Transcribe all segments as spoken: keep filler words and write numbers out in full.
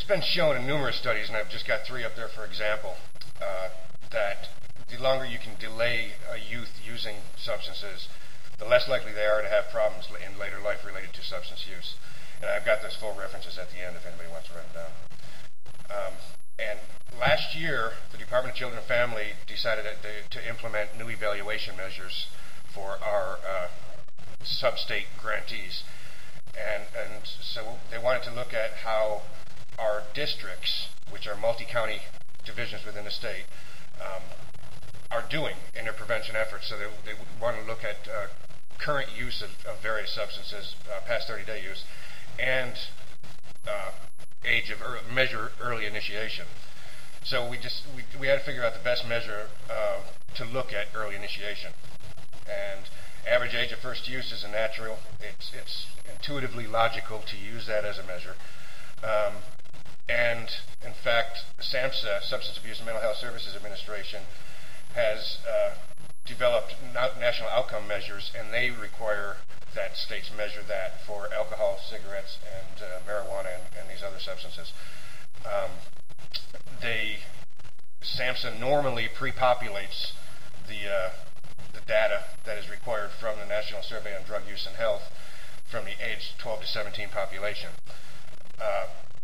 been shown in numerous studies, and I've just got three up there for example, uh, that the longer you can delay a youth using substances, the less likely they are to have problems in later life related to substance use. And I've got those full references at the end if anybody wants to write them down. Um, and last year, the Department of Children and Family decided to, to implement new evaluation measures for our uh, sub-state grantees. And, and so they wanted to look at how our districts, which are multi-county divisions within the state, um, are doing in their prevention efforts. So they, they want to look at uh, current use of, of various substances, uh, past thirty-day use, and uh, age of early, measure early initiation. So we just we, we had to figure out the best measure uh, to look at early initiation. And average age of first use is a natural. It's it's intuitively logical to use that as a measure. Um, and in fact, SAMHSA, Substance Abuse and Mental Health Services Administration, has uh, developed national outcome measures, and they require that states measure that for alcohol, cigarettes, and uh, marijuana, and, and these other substances. Um, they SAMHSA normally pre-populates the uh, the data that is required from the National Survey on Drug Use and Health from the age twelve to seventeen population. Uh,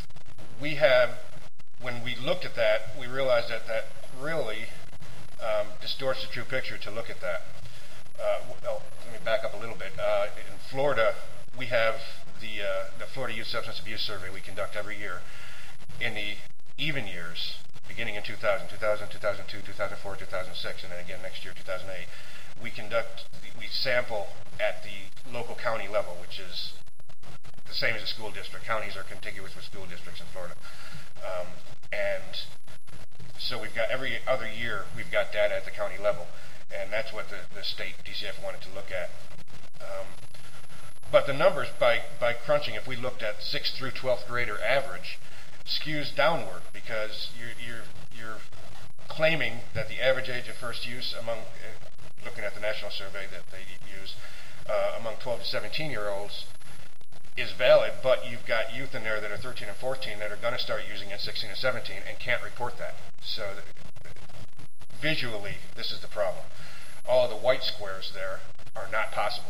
we have, when we looked at that, we realized that that really um, distorts the true picture to look at that. Uh, well, let me back up a little bit. Uh, in Florida, we have the uh, the Florida Youth Substance Abuse Survey we conduct every year. In the even years, beginning in two thousand, two thousand, two thousand two, two thousand four, two thousand six, and then again next year, two thousand eight, we conduct, we sample at the local county level, which is the same as a school district. Counties are contiguous with school districts in Florida. Um, and so we've got, every other year, we've got data at the county level. And that's what the, the state D C F wanted to look at. Um, but the numbers, by, by crunching, if we looked at sixth through twelfth grader average, skews downward because you're, you're, you're claiming that the average age of first use among, uh, looking at the national survey that they use, uh, among twelve to seventeen year olds is valid, but you've got youth in there that are thirteen and fourteen that are going to start using at sixteen and seventeen and can't report that. So th- visually, this is the problem. All of the white squares there are not possible.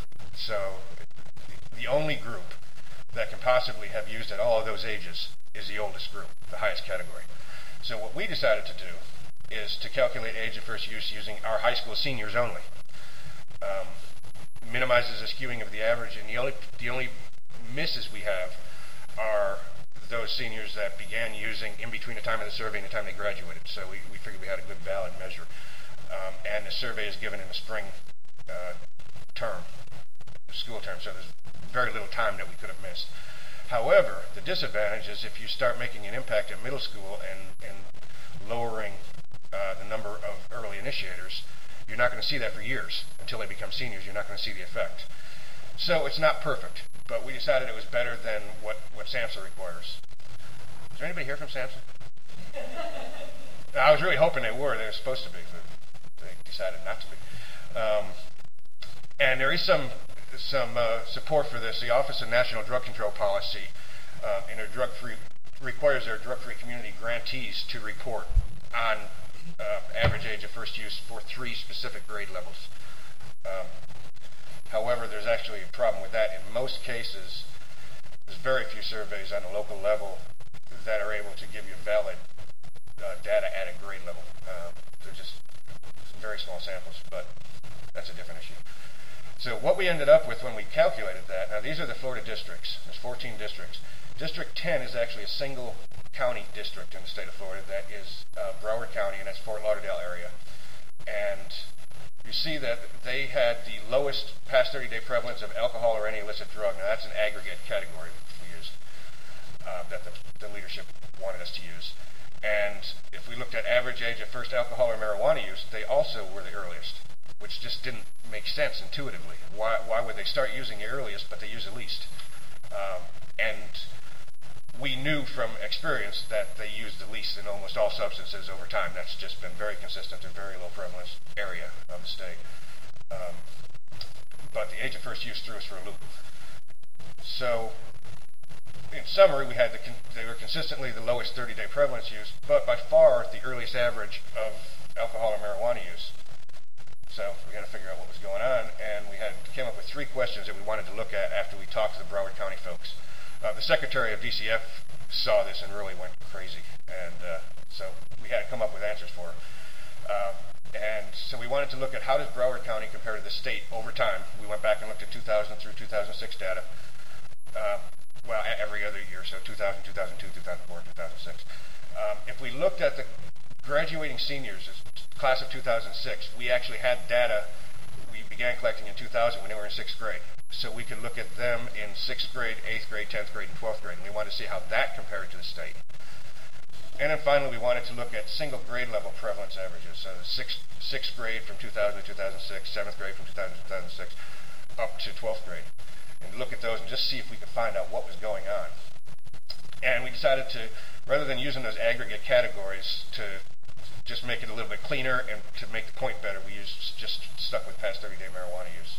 So the only group that can possibly have used at all of those ages is the oldest group, the highest category. So what we decided to do is to calculate age of first use using our high school seniors only. Um, minimizes the skewing of the average, and the only the only misses we have are those seniors that began using in between the time of the survey and the time they graduated. So we, we figured we had a good valid measure. Um, and the survey is given in the spring uh, term, the school term, so there's very little time that we could have missed. However, the disadvantage is if you start making an impact at middle school and, and lowering uh, the number of early initiators, you're not going to see that for years. Until they become seniors, you're not going to see the effect. So it's not perfect, but we decided it was better than what, what SAMHSA requires. Is there anybody here from SAMHSA? I was really hoping they were. They were supposed to be, but they decided not to be. Um, and there is some some uh, support for this. The Office of National Drug Control Policy uh, in their drug-free requires their drug-free community grantees to report on uh, average age of first use for three specific grade levels. Um, however, there's actually a problem with that. In most cases, there's very few surveys on a local level that are able to give you valid uh, data at a grade level. Um, they're just very small samples, but that's a different issue. So what we ended up with when we calculated that, now these are the Florida districts. There's fourteen districts. District ten is actually a single county district in the state of Florida. That is uh, Broward County, and that's Fort Lauderdale area. And you see that they had the lowest past thirty-day prevalence of alcohol or any illicit drug. Now that's an aggregate category we used uh, that the, the leadership wanted us to use. And if we looked at average age of first alcohol or marijuana use, they also were the earliest, which just didn't make sense intuitively. Why, why would they start using the earliest, but they use the least? Um, and we knew from experience that they used the least in almost all substances over time. That's just been very consistent in very low prevalence area of the state. Um, but the age of first use threw us for a loop. So in summary, we had the con- they were consistently the lowest thirty-day prevalence use, but by far the earliest average of alcohol or marijuana use. So we had to figure out what was going on, and we had came up with three questions that we wanted to look at after we talked to the Broward County folks. Uh, the secretary of D C F saw this and really went crazy, and uh, so we had to come up with answers for her. Uh, and so we wanted to look at how does Broward County compare to the state over time. We went back and looked at two thousand through two thousand six data. Uh, well, every other year, so two thousand, two thousand two, two thousand four, two thousand six. Um, if we looked at the graduating seniors, class of two thousand six, we actually had data we began collecting in two thousand when they were in sixth grade. So we could look at them in sixth grade, eighth grade, tenth grade, and twelfth grade, and we wanted to see how that compared to the state. And then finally, we wanted to look at single grade level prevalence averages. So sixth, sixth grade from two thousand to two thousand six, seventh grade from two thousand to two thousand six, up to twelfth grade. And look at those and just see if we could find out what was going on. And we decided to, rather than using those aggregate categories to just make it a little bit cleaner and to make the point better, we used just stuck with past thirty-day marijuana use.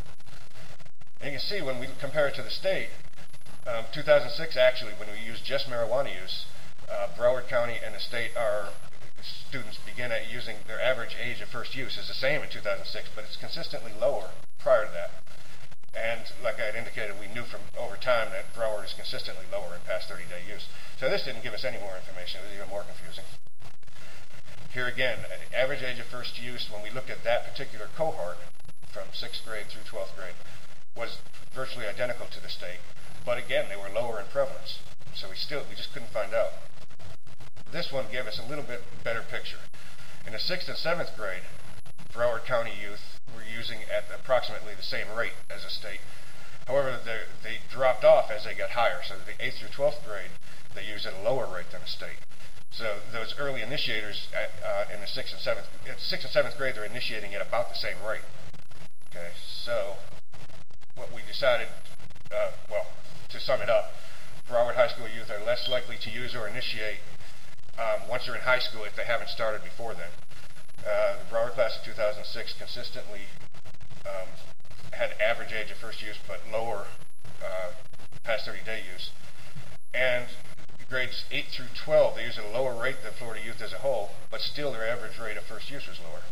And you can see when we compare it to the state, um, two thousand six actually, when we use just marijuana use, uh, Broward County and the state, our students begin at using their average age of first use is the same in two thousand six, but it's consistently lower prior to that. And like I had indicated, we knew from over time that Broward is consistently lower in past thirty-day use. So this didn't give us any more information. It was even more confusing. Here again, average age of first use, when we looked at that particular cohort from sixth grade through twelfth grade, was virtually identical to the state. But again, they were lower in prevalence. So we still, we just couldn't find out. This one gave us a little bit better picture. In the sixth and seventh grade, Broward County youth were using at approximately the same rate as the state. However, they, they dropped off as they got higher. So the eighth through twelfth grade, they used at a lower rate than the state. So those early initiators at, uh, in the sixth and seventh, sixth and seventh grade, they're initiating at about the same rate. Okay, so what we decided, uh, well, to sum it up, Broward High School youth are less likely to use or initiate um, once they're in high school if they haven't started before then. Uh, the Broward class of two thousand six consistently um, had average age of first use, but lower uh, past thirty-day use. And grades eight through twelve, they use at a lower rate than Florida youth as a whole, but still their average rate of first use was lower.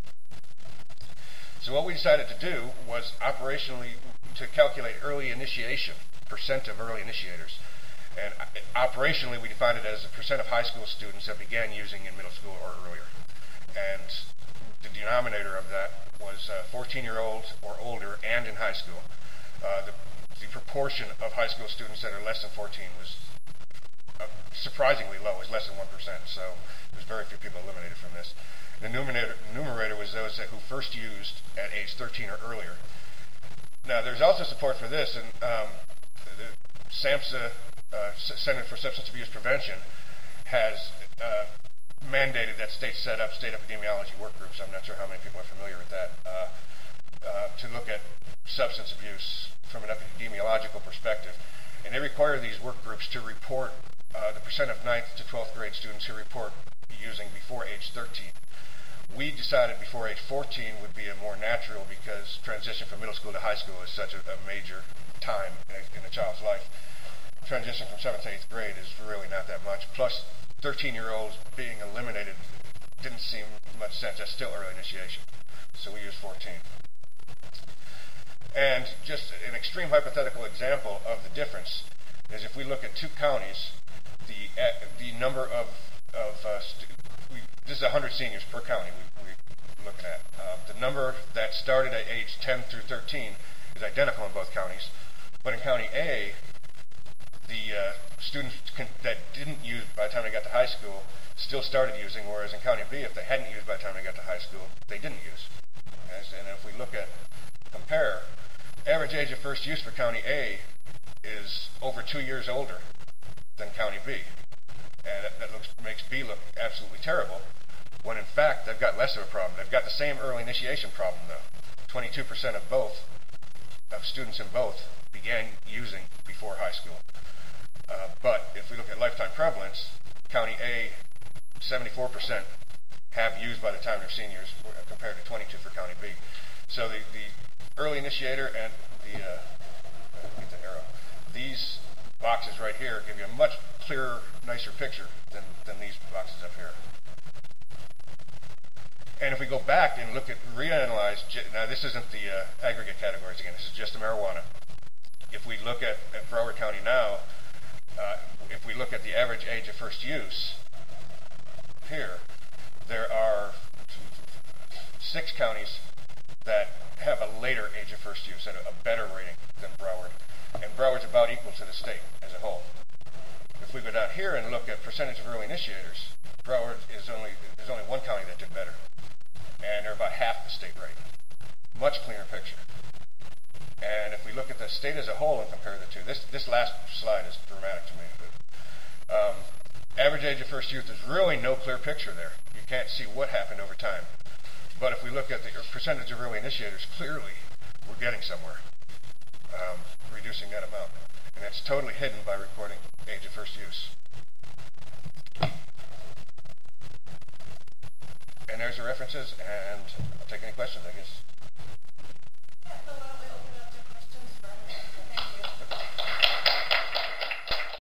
So what we decided to do was operationally to calculate early initiation, percent of early initiators. And operationally, we defined it as the percent of high school students that began using in middle school or earlier. And the denominator of that was uh, fourteen-year-olds or older and in high school. Uh, the, the proportion of high school students that are less than fourteen was uh, surprisingly low, was less than one percent. So there's very few people eliminated from this. The numerator, numerator was those that who first used at age thirteen or earlier. Now, there's also support for this, and um, the SAMHSA, uh, Center for Substance Abuse Prevention, has uh, mandated that states set up state epidemiology work groups. I'm not sure how many people are familiar with that, uh, uh, to look at substance abuse from an epidemiological perspective. And they require these work groups to report uh, the percent of ninth to twelfth grade students who report using before age thirteen. We decided before age fourteen would be a more natural, because transition from middle school to high school is such a, a major time in a, in a child's life. Transition from seventh to eighth grade is really not that much. Plus, thirteen-year-olds being eliminated didn't seem much sense. That's still early initiation. So we used fourteen. And just an extreme hypothetical example of the difference is if we look at two counties, the uh, the number of, of uh, stu- we, this is one hundred seniors per county we, we're looking at. Uh, the number that started at age ten through thirteen is identical in both counties. But in County A, the uh, students can, that didn't use by the time they got to high school still started using, whereas in County B, if they hadn't used by the time they got to high school, they didn't use. As, and if we look at, compare, average age of first use for County A is over two years older than County B. And that, that looks, makes B look absolutely terrible, when in fact they've got less of a problem. They've got the same early initiation problem, though. twenty-two percent of both, of students in both, began using before high school. Uh, but if we look at lifetime prevalence, County A, seventy-four percent have used by the time they're seniors, compared to twenty-two for County B. So the, the early initiator and the, uh, get the arrow, these boxes right here give you a much clearer, nicer picture than, than these boxes up here. And if we go back and look at, reanalyze, now this isn't the uh, aggregate categories again, this is just the marijuana. If we look at, at Broward County now, uh, if we look at the average age of first use, here, there are six counties that have a later age of first use, at a, a better rating than Broward. And Broward's about equal to the state as a whole. If we go down here and look at percentage of early initiators, Broward is only, there's only one county that did better. And they're about half the state rate. Much cleaner picture. And if we look at the state as a whole and compare the two, this this last slide is dramatic to me. But, um, average age of first youth, there's really no clear picture there. You can't see what happened over time. But if we look at the percentage of early initiators, clearly we're getting somewhere, um, reducing that amount. And that's totally hidden by recording age of first use. And there's the references, and I'll take any questions, I guess.